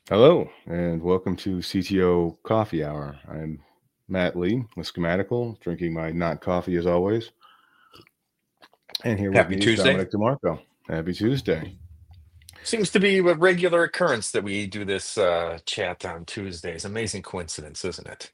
Hello, and welcome to CTO Coffee Hour. I'm Matt Lee with Schematical, drinking my not coffee as always. And here with Happy me is Tuesday. Dominic DeMarco. Happy Tuesday. Seems to be a regular occurrence that we do this chat on Tuesdays. Amazing coincidence, isn't it?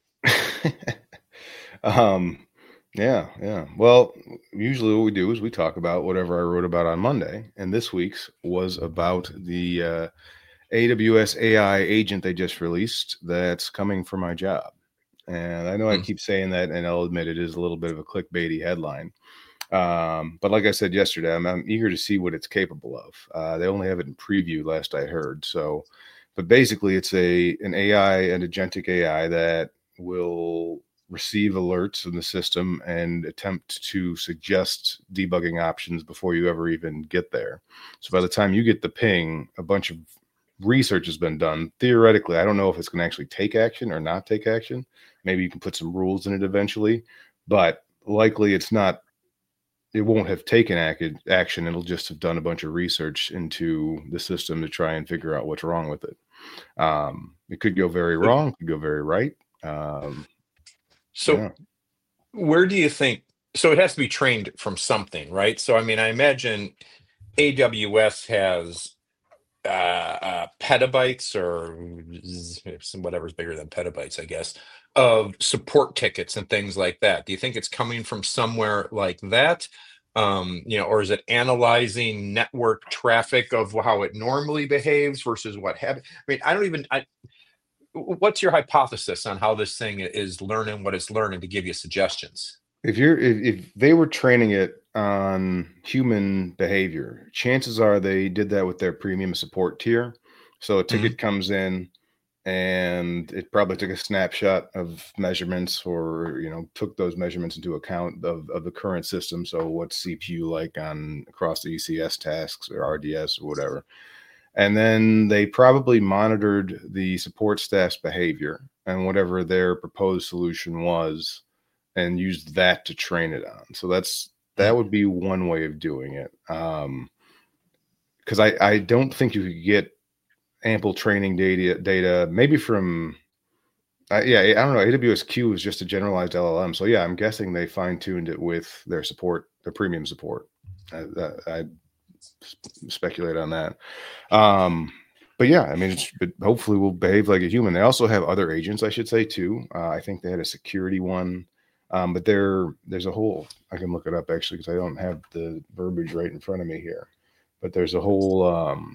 um, yeah. Well, usually what we do is we talk about whatever I wrote about on Monday, and this week's was about the AWS AI agent they just released that's coming for my job. And I know I Hmm. keep saying that, and I'll admit it is a little bit of a clickbaity headline. But like I said yesterday, I'm eager to see what it's capable of. They only have it in preview, last I heard. So, but basically, it's an AI, an agentic AI that will receive alerts in the system and attempt to suggest debugging options before you ever even get there. So by the time you get the ping, a bunch of research has been done. Theoretically, I don't know if it's going to actually take action or not take action. Maybe you can put some rules in it eventually, but likely it won't have taken action. It'll just have done a bunch of research into the system to try and figure out what's wrong with it. It could go very So, wrong, could go very right. Um, so yeah. where do you think? So it has to be trained from something, right? So I mean, I imagine AWS has petabytes or whatever's bigger than petabytes, I guess, of support tickets and things like that. Do you think it's coming from somewhere like that? Or is it analyzing network traffic of how it normally behaves versus what happened? I mean, I don't even. What's your hypothesis on how this thing is learning what it's learning to give you suggestions? If they were training it on human behavior, chances are they did that with their premium support tier. So a Mhm. ticket comes in and it probably took a snapshot of measurements, or took those measurements into account of the current system. So what's CPU like on across the ECS tasks or RDS or whatever. And then they probably monitored the support staff's behavior and whatever their proposed solution was, and used that to train it on. So that would be one way of doing it. Because I don't think you could get ample training data maybe from yeah, I don't know. AWS Q is just a generalized LLM. So yeah, I'm guessing they fine tuned it with their support, their premium support. I speculate on that. Um, but yeah, I mean, but hopefully will behave like a human. They also have other agents, I should say, too. I think they had a security one, but there's a whole. I can look it up actually because I don't have the verbiage right in front of me here. But there's a whole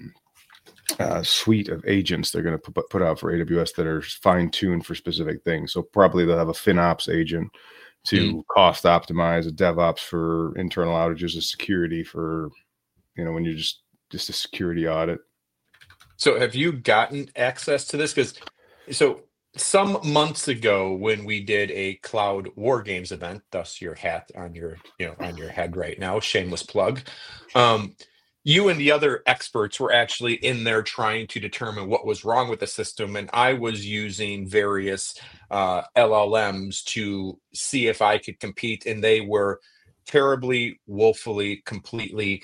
suite of agents they're going to put out for AWS that are fine tuned for specific things. So probably they'll have a FinOps agent Mhm. to cost optimize, a DevOps for internal outages, a security for when you're just a security audit. So have you gotten access to this? Because so some months ago when we did a cloud war games event, thus your hat on your on your head right now, shameless plug. Um, you and the other experts were actually in there trying to determine what was wrong with the system, and I was using various LLMs to see if I could compete, and they were terribly, woefully, completely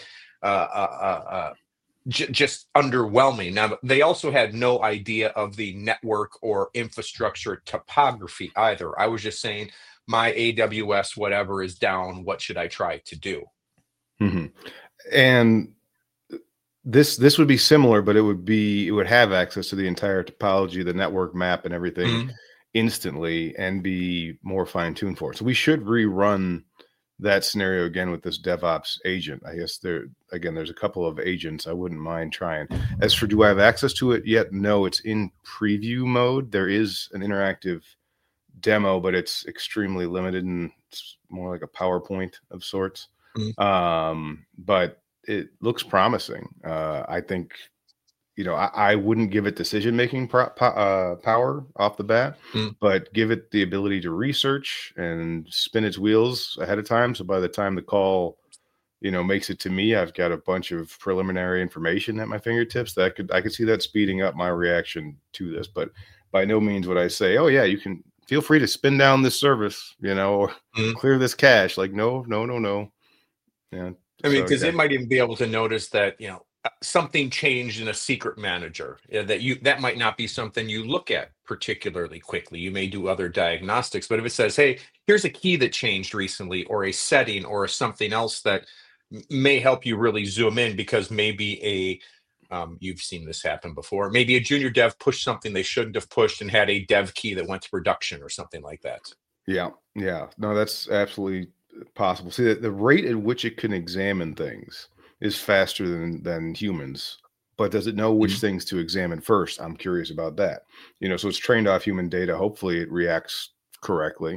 just underwhelming. Now, they also had no idea of the network or infrastructure topography either. I was just saying, my AWS whatever is down. What should I try to do? Mhm. And this would be similar, but it would have access to the entire topology, the network map, and everything Mhm. instantly, and be more fine tuned for it. So we should rerun that scenario again with this DevOps agent. I guess there's a couple of agents I wouldn't mind trying. As for do I have access to it yet? No, it's in preview mode. There is an interactive demo, but it's extremely limited and it's more like a PowerPoint of sorts. Mhm. But it looks promising. I think I wouldn't give it decision making power off the bat, Mhm. but give it the ability to research and spin its wheels ahead of time. So by the time the call, makes it to me, I've got a bunch of preliminary information at my fingertips that I could see that speeding up my reaction to this. But by no means would I say, oh yeah, you can feel free to spin down this service, or Mhm. clear this cache. Like no, no, no, no. Yeah. I mean, So because yeah. it might even be able to notice that something changed in a secret manager, that might not be something you look at particularly quickly. You may do other diagnostics, but if it says, hey, here's a key that changed recently, or a setting, or something else that may help you really zoom in, because maybe you've seen this happen before, maybe a junior dev pushed something they shouldn't have pushed and had a dev key that went to production or something like that. Yeah, yeah. No, that's absolutely possible. See, the rate at which it can examine things is faster than humans. But does it know which Mhm. things to examine first? I'm curious about that. So it's trained off human data. Hopefully, it reacts correctly,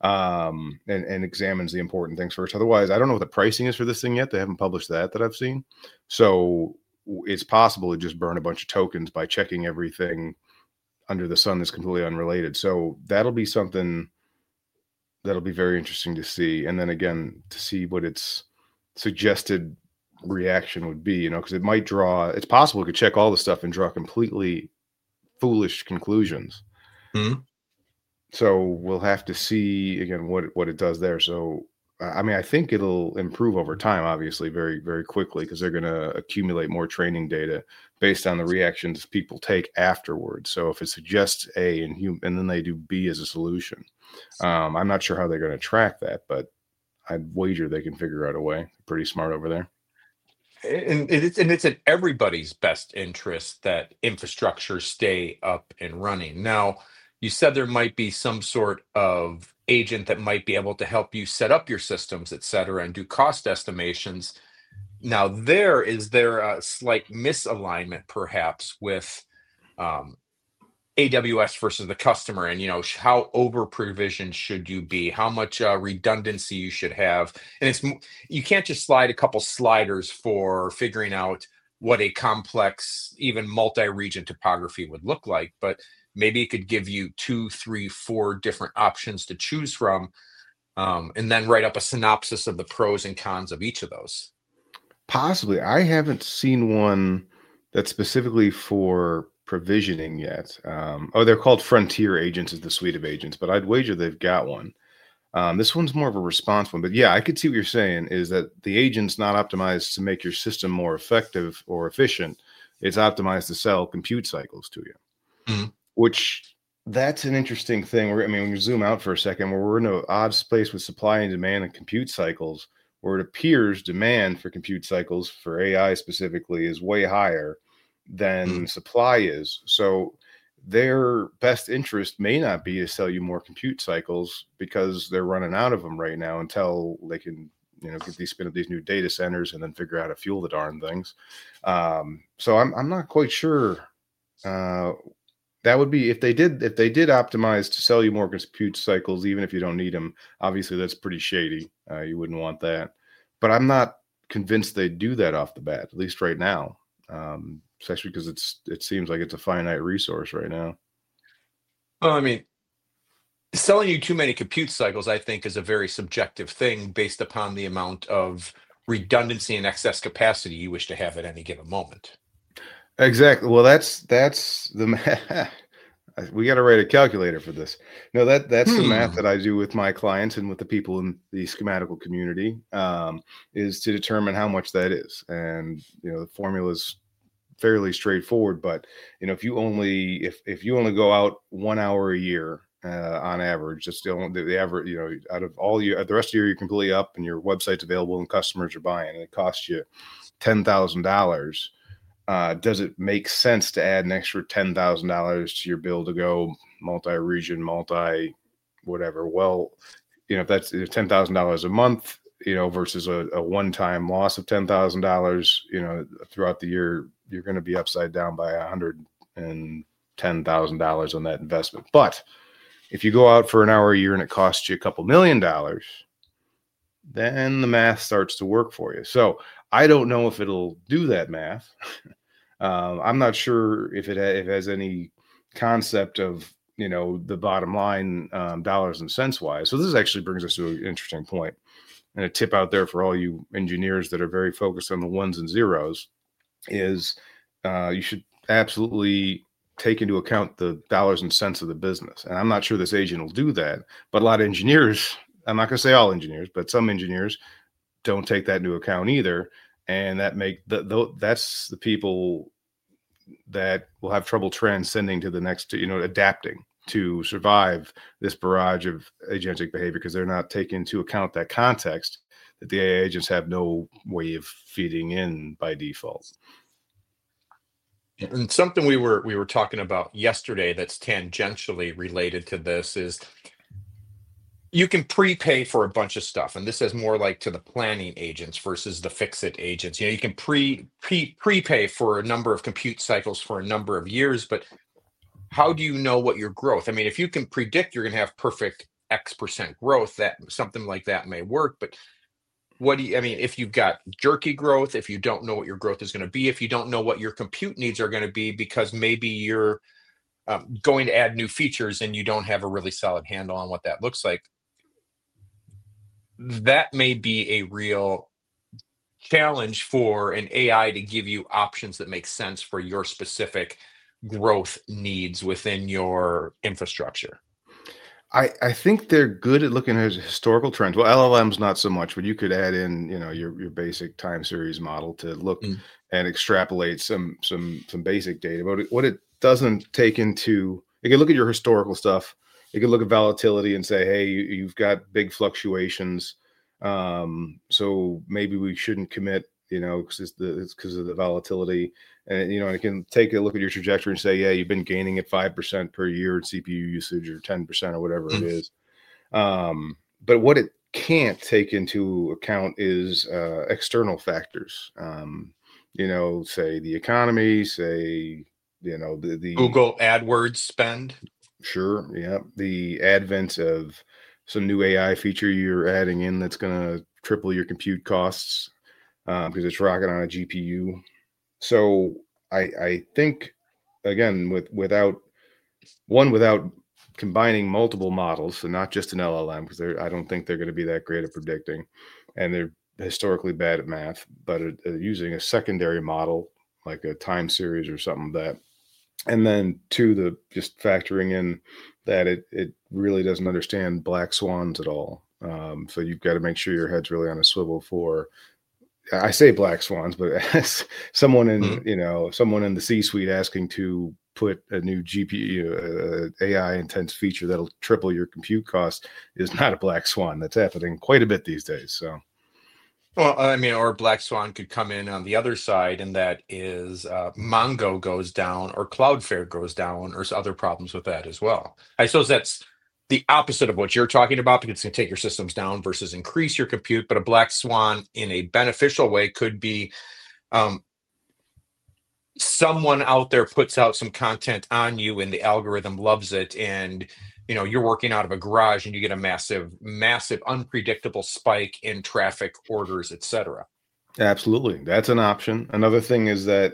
and examines the important things first. Otherwise, I don't know what the pricing is for this thing yet. They haven't published that I've seen. So it's possible to just burn a bunch of tokens by checking everything under the sun that's completely unrelated. So that'll be something that'll be very interesting to see. And then again, to see what its suggested reaction would be, because it's possible it could check all the stuff and draw completely foolish conclusions. Mhm. So we'll have to see again what it does there. So I mean, I think it'll improve over time, obviously, very, very quickly, because they're going to accumulate more training data based on the reactions people take afterwards. So if it suggests A and then they do B as a solution, I'm not sure how they're going to track that, but I'd wager they can figure out a way. Pretty smart over there. And it's in everybody's best interest that infrastructure stay up and running. Now, you said there might be some sort of agent that might be able to help you set up your systems, et cetera, and do cost estimations. Now, is there a slight misalignment perhaps with um, AWS versus the customer, and how over provisioned should you be, how much redundancy you should have, and you can't just slide a couple sliders for figuring out what a complex, even multi-region topography would look like, but maybe it could give you two, three, four different options to choose from, and then write up a synopsis of the pros and cons of each of those. Possibly. I haven't seen one that's specifically for provisioning yet. They're called Frontier Agents, is the suite of agents, but I'd wager they've got one. This one's more of a response one, but yeah, I could see what you're saying is that the agent's not optimized to make your system more effective or efficient. It's optimized to sell compute cycles to you, Mhm. which that's an interesting thing. I mean, when you zoom out for a second, where we're in an odd space with supply and demand and compute cycles, where it appears demand for compute cycles for AI specifically is way higher Mhm. than supply is. So their best interest may not be to sell you more compute cycles because they're running out of them right now until they can, get these spin up these new data centers and then figure out how to fuel the darn things. So I'm not quite sure. Uh, that would be if they did optimize to sell you more compute cycles, even if you don't need them. Obviously, that's pretty shady. You wouldn't want that. But I'm not convinced they do that off the bat, at least right now. Especially because it seems like it's a finite resource right now. Well, I mean, selling you too many compute cycles, I think, is a very subjective thing based upon the amount of redundancy and excess capacity you wish to have at any given moment. Exactly. Well, that's the math. We got to write a calculator for this. No, that's the math Hmm. that I do with my clients and with the people in the schematical community, is to determine how much that is. And the formula is fairly straightforward. But if you only go out 1 hour a year, on average, just the average, out of all you the rest of the year you're completely up and your website's available and customers are buying, and it costs you $10,000. Does it make sense to add an extra $10,000 to your bill to go multi-region, multi whatever? Well, if that's $10,000 a month, versus a one-time loss of $10,000, throughout the year, you're going to be upside down by $110,000 on that investment. But if you go out for an hour a year and it costs you a couple $1,000,000, then the math starts to work for you. So I don't know if it'll do that math. I'm not sure if it has any concept of the bottom line, dollars and cents wise. So this actually brings us to an interesting point, and a tip out there for all you engineers that are very focused on the ones and zeros is, you should absolutely take into account the dollars and cents of the business. And I'm not sure this agent will do that, but a lot of engineers, I'm not going to say all engineers, but some engineers don't take that into account either. and that's the people that will have trouble transcending to the next, adapting to survive this barrage of agentic behavior, because they're not taking into account that context that the AI agents have no way of feeding in by default. And something we were talking about yesterday that's tangentially related to this is you can prepay for a bunch of stuff, and this is more like to the planning agents versus the fix-it agents. You can prepay for a number of compute cycles for a number of years, but how do you know what your growth? I mean, if you can predict you're going to have perfect X% growth, that something like that may work. But if you've got jerky growth, if you don't know what your growth is going to be, if you don't know what your compute needs are going to be, because maybe you're going to add new features and you don't have a really solid handle on what that looks like, that may be a real challenge for an AI to give you options that make sense for your specific growth needs within your infrastructure. I think they're good at looking at historical trends. Well, LLMs not so much, but you could add in, your basic time series model to look and extrapolate some basic data. But what it doesn't take into, it can look at your historical stuff. It can look at volatility and say, hey, you've got big fluctuations, so maybe we shouldn't commit, because it's because of the volatility. And it can take a look at your trajectory and say, yeah, you've been gaining at 5% per year in CPU usage, or 10%, or whatever it is. But what it can't take into account is external factors. Say the economy, say the Google AdWords spend. Sure, yeah, the advent of some new AI feature you're adding in that's going to triple your compute costs because it's rocking on a GPU. So I think, again, without combining multiple models, so not just an LLM, because I don't think they're going to be that great at predicting, and they're historically bad at math, but using a secondary model like a time series or something like that, and then just factoring in that it really doesn't understand black swans at all. So you've got to make sure your head's really on a swivel for, I say black swans, but as someone in someone in the C-suite asking to put a new GPU AI intense feature that'll triple your compute cost is not a black swan. That's happening quite a bit these days. So, well, or black swan could come in on the other side, and that is Mongo goes down, or Cloudflare goes down, or other problems with that as well. I suppose that's the opposite of what you're talking about, because it's going to take your systems down versus increase your compute. But a black swan in a beneficial way could be someone out there puts out some content on you and the algorithm loves it, and you're working out of a garage and you get a massive unpredictable spike in traffic, orders, etc. Absolutely, that's an option. Another thing is that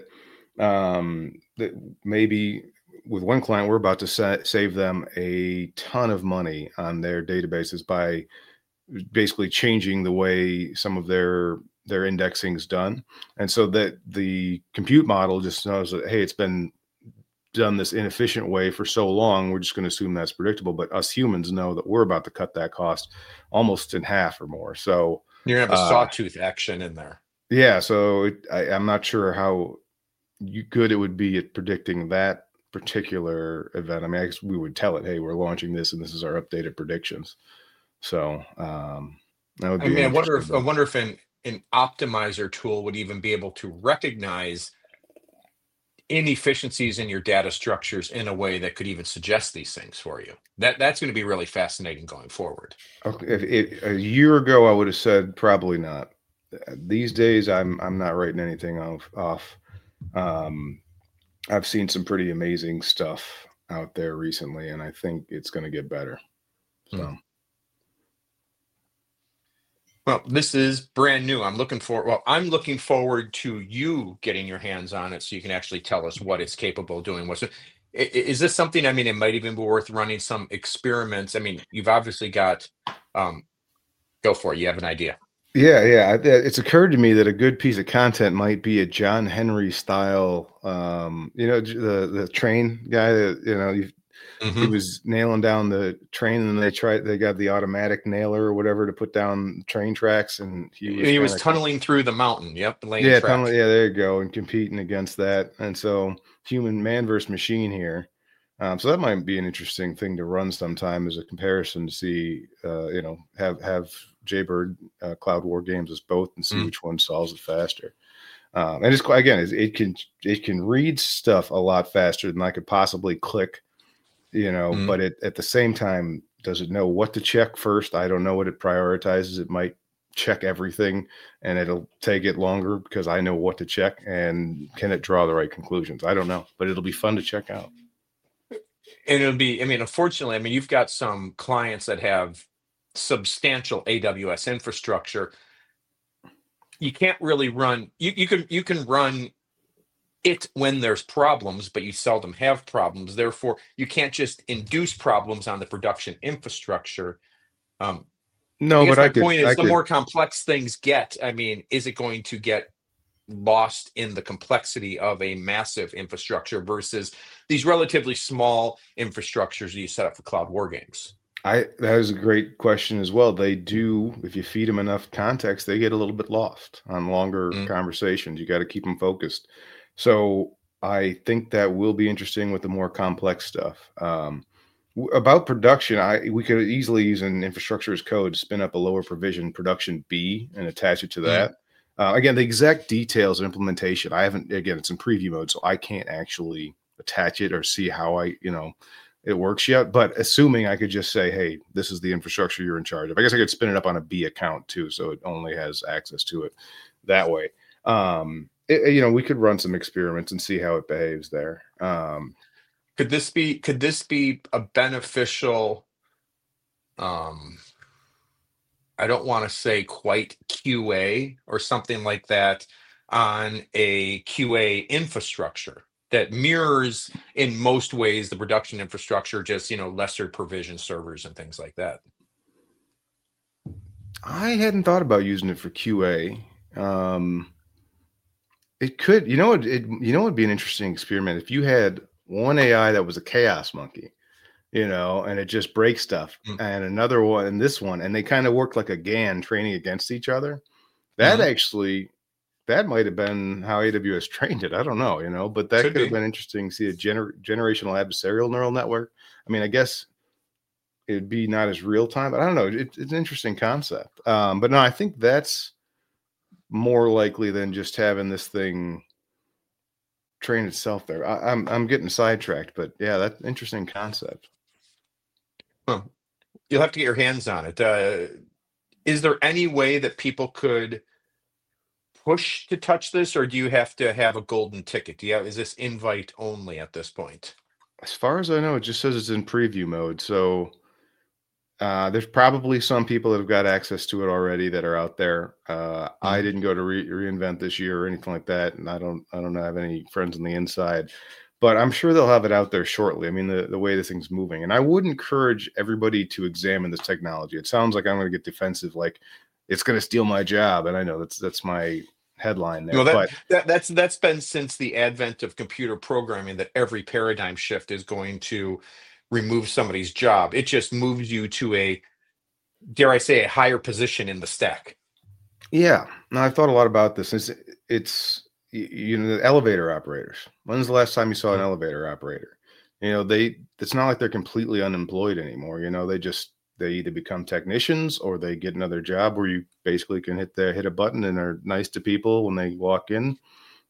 maybe with one client, we're about to save them a ton of money on their databases by basically changing the way some of their indexing is done. And so that the compute model just knows that, hey, it's been done this inefficient way for so long, we're just going to assume that's predictable. But us humans know that we're about to cut that cost almost in half or more. So you're going to have a sawtooth action in there. Yeah. So I'm not sure how good it would be at predicting that particular event. I mean, I guess we would tell it, hey, we're launching this and this is our updated predictions. So that would be. I wonder if an optimizer tool would even be able to recognize inefficiencies in your data structures in a way that could even suggest these things for you. That's going to be really fascinating going forward. Okay, a year ago, I would have said probably not. These days, I'm not writing anything off. I've seen some pretty amazing stuff out there recently, and I think it's going to get better. So. Well, this is brand new. I'm looking forward to you getting your hands on it so you can actually tell us what it's capable of doing. Is this something, it might even be worth running some experiments. You've obviously got, go for it. You have an idea. Yeah. It's occurred to me that a good piece of content might be a John Henry style, the train guy that, he Hmm. was nailing down the train, and they got the automatic nailer or whatever to put down train tracks, and he was He kind was of, tunneling through the mountain. Yep, laying yeah, tunnel, track. yeah, there you go, and competing against that. And so human man versus machine here. So that might be an interesting thing to run sometime as a comparison to see, have Jaybird Cloud War games as both and see Mm, which one solves it faster. And it's quite, again, it can read stuff a lot faster than I could possibly click, mm. but at the same time, does it know what to check first? I don't know what it prioritizes. It might check everything, and it'll take it longer because I know what to check. And can it draw the right conclusions? I don't know, but it'll be fun to check out. And it'll be, I mean, unfortunately, I mean, you've got some clients that have substantial AWS infrastructure. You can't really run, you can run it when there's problems, but you seldom have problems. Therefore, you can't just induce problems on the production infrastructure. Um, I No, guess but my point I is the could. more complex things get, I mean, is it going to get lost in the complexity of a massive infrastructure versus these relatively small infrastructures you set up for cloud war games? That is a great question as well. They do, if you feed them enough context, they get a little bit lost on longer Mm, conversations. You got to keep them focused. So I think that will be interesting with the more complex stuff. About production, we could easily use an infrastructure as code to spin up a lower provision production B and attach it to mm. that. Again, the exact details of implementation, I haven't. Again, it's in preview mode, so I can't actually attach it or see how it works yet. But assuming I could just say, hey, this is the infrastructure you're in charge of. I guess I could spin it up on a B account too, so it only has access to it that way. We could run some experiments and see how it behaves there. Could this be a beneficial, um, I don't want to say quite QA or something like that on a QA infrastructure that mirrors in most ways the production infrastructure, just lesser provision servers and things like that. I hadn't thought about using it for QA. It could, it'd be an interesting experiment if you had one AI that was a chaos monkey, and it just breaks stuff, Mm, and another one, and this one, and they kind of worked like a GAN training against each other. That mhm. actually, that might have been how AWS trained it. I don't know, but that Could could have be. been interesting to see a generational adversarial neural network. I mean, I guess it'd be not as real time, but I don't know. It's an interesting concept. But no, I think that's more likely than just having this thing train itself there. I'm getting sidetracked, but yeah, that's interesting concept. Huh. You'll have to get your hands on it. Is there any way that people could push to touch this, or do you have to have a golden ticket? Is this invite only at this point? As far as I know, it just says it's in preview mode. So there's probably some people that have got access to it already that are out there. I Mm. didn't go to reinvent this year or anything like that, and I don't have any friends on the inside, but I'm sure they'll have it out there shortly. I mean, the way this thing's moving, and I would encourage everybody to examine this technology. It sounds like I'm going to get defensive, like it's going to steal my job, and I know that's my headline there, Well, but that's been since the advent of computer programming that every paradigm shift is going to remove somebody's job. It just moves you to a, dare I say, a higher position in the stack. yeah, no, I've thought a lot about this. The elevator operators. When's the last time you saw an Mm, elevator operator? It's not like they're completely unemployed anymore. They either become technicians or they get another job where you basically can hit a button and are nice to people when they walk in.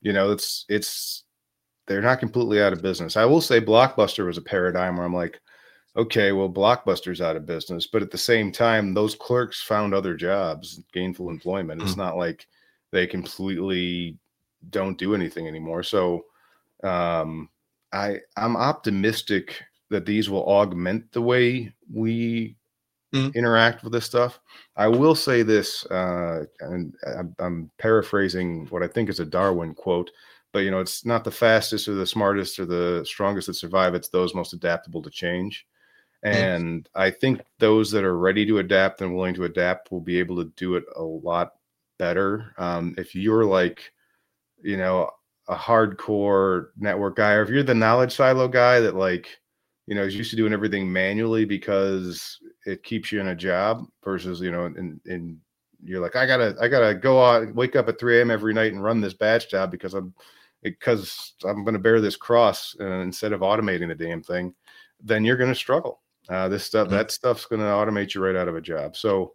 It's they're not completely out of business. I will say Blockbuster was a paradigm where I'm like, okay, well, Blockbuster's out of business, but at the same time, those clerks found other jobs, gainful employment. It's mm, not like they completely don't do anything anymore. So um, I'm optimistic that these will augment the way we mm. interact with this stuff. I will say this, and I'm paraphrasing what I think is a Darwin quote, but it's not the fastest or the smartest or the strongest that survive. It's those most adaptable to change. Mm. And I think those that are ready to adapt and willing to adapt will be able to do it a lot better. If you're like, you know, a hardcore network guy, or if you're the knowledge silo guy that like, is used to doing everything manually because it keeps you in a job versus, and you're like, I gotta go out, wake up at 3 a.m. every night and run this batch job because I'm going to bear this cross instead of automating the damn thing, then you're going to struggle. That stuff's going to automate you right out of a job. So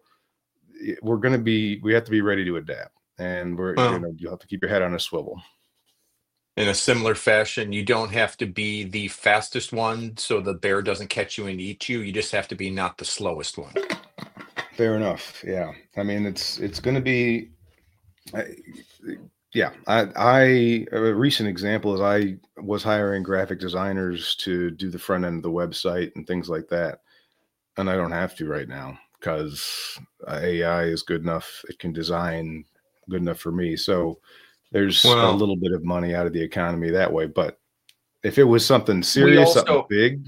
we have to be ready to adapt, and you have to keep your head on a swivel. In a similar fashion, you don't have to be the fastest one so the bear doesn't catch you and eat you. You just have to be not the slowest one. Fair enough. Yeah. I mean, it's going to be, yeah. A recent example is I was hiring graphic designers to do the front end of the website and things like that. And I don't have to right now because AI is good enough. It can design good enough for me. So there's a little bit of money out of the economy that way. But if it was something serious, something big,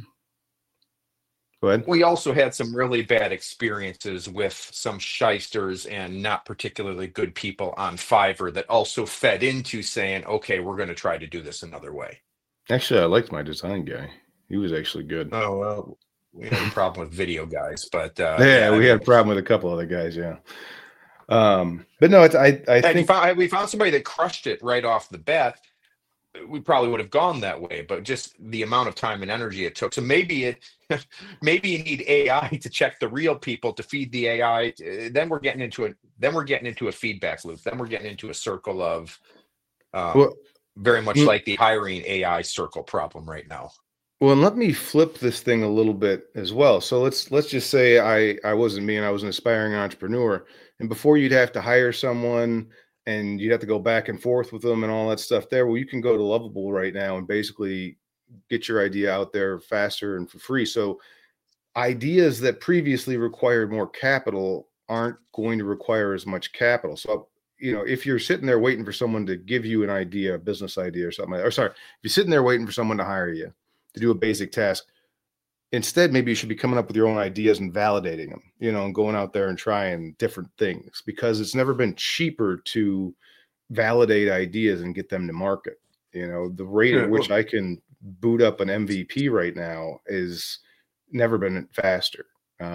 go ahead. We also had some really bad experiences with some shysters and not particularly good people on Fiverr that also fed into saying, okay, we're going to try to do this another way. Actually, I liked my design guy. He was actually good. Oh, well, we had a problem with video guys, but we had a problem with a couple other guys. Yeah. But no, I think we found somebody that crushed it right off the bat. We probably would have gone that way, but just the amount of time and energy it took. So maybe you need AI to check the real people to feed the AI. Then we're getting into a feedback loop. Then we're getting into a circle of very much like the hiring AI circle problem right now. Well, and let me flip this thing a little bit as well. So let's just say I wasn't me and I was an aspiring entrepreneur. And before you'd have to hire someone and you'd have to go back and forth with them and all that stuff there. Well, you can go to Lovable right now and basically get your idea out there faster and for free. So ideas that previously required more capital aren't going to require as much capital. So, if you're sitting there waiting for someone to give you an idea, a business idea or something, if you're sitting there waiting for someone to hire you to do a basic task, instead, maybe you should be coming up with your own ideas and validating them, and going out there and trying different things, because it's never been cheaper to validate ideas and get them to market. The rate at which I can boot up an MVP right now is never been faster.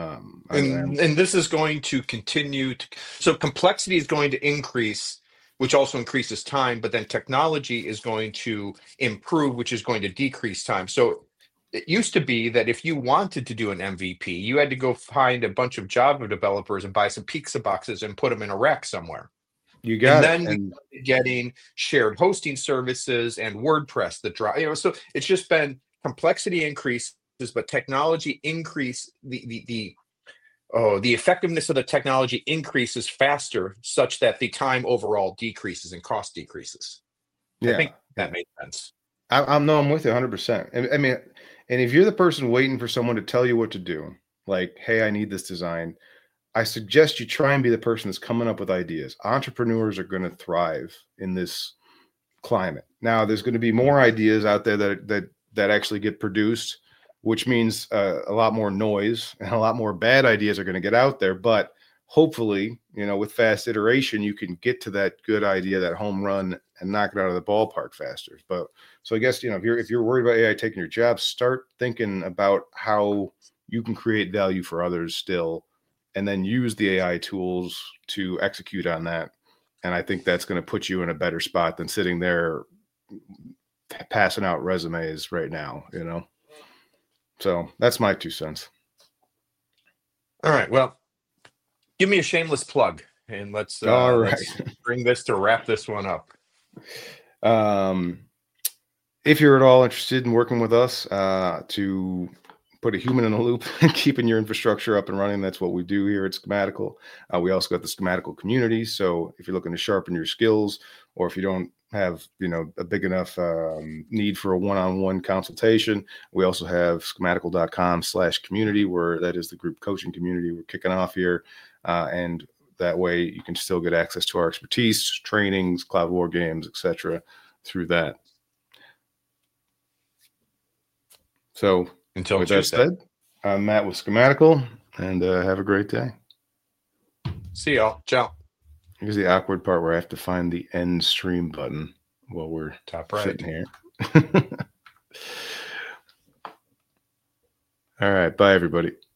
And this is going to continue. So complexity is going to increase, which also increases time, but then technology is going to improve, which is going to decrease time. So it used to be that if you wanted to do an MVP, you had to go find a bunch of Java developers and buy some pizza boxes and put them in a rack somewhere. You got and then we getting shared hosting services and WordPress that drive. So it's just been complexity increases, but technology increase the effectiveness of the technology increases faster, such that the time overall decreases and cost decreases. Yeah, I think that makes sense. I'm with you 100%. I mean, and if you're the person waiting for someone to tell you what to do, like, hey, I need this design, I suggest you try and be the person that's coming up with ideas. Entrepreneurs are going to thrive in this climate. Now, there's going to be more ideas out there that actually get produced, which means a lot more noise and a lot more bad ideas are going to get out there. But hopefully, with fast iteration, you can get to that good idea, that home run, and knock it out of the ballpark faster. But so I guess, if you're worried about AI taking your job, start thinking about how you can create value for others still, and then use the AI tools to execute on that. And I think that's going to put you in a better spot than sitting there passing out resumes right now, So that's my 2 cents. All right. Well, give me a shameless plug, and let's bring this to wrap this one up. If you're at all interested in working with us to put a human in the loop and keeping your infrastructure up and running, that's what we do here at Schematical. We also got the Schematical community. So if you're looking to sharpen your skills, or if you don't have a big enough need for a one-on-one consultation, we also have schematical.com/community, where that is the group coaching community we're kicking off here, and that way you can still get access to our expertise, trainings, cloud war games, etc. through that. So until with that said, I'm Matt with Schematical, and have a great day. See y'all. Ciao. Here's the awkward part where I have to find the end stream button while we're top right sitting here. All right. Bye, everybody.